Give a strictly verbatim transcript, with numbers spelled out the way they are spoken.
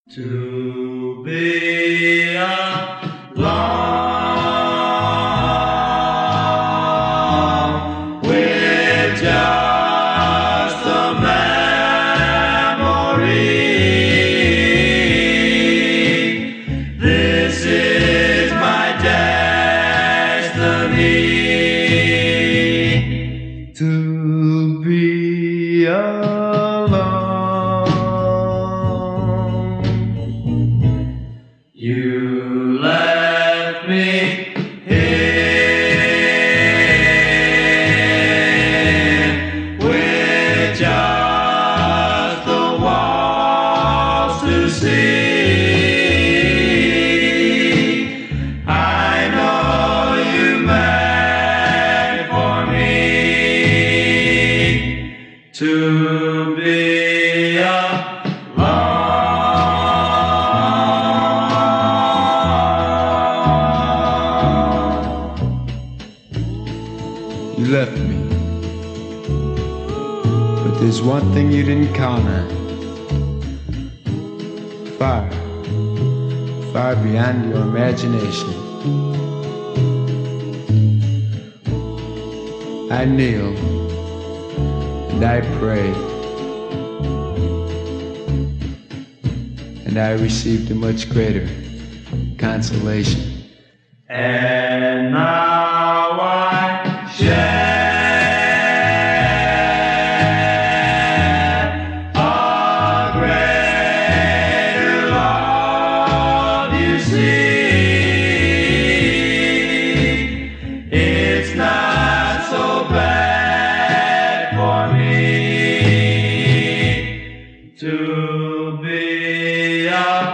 To be alone with just a memory. This is my destiny. To be alone. You left me here with just the walls to see. I know you meant for me to be alone. You left me, but there's one thing you didn't count on. Far, far beyond your imagination. I kneel and I pray, and I received a much greater consolation. And now I share a greater love, you see. It's not so bad for me to be a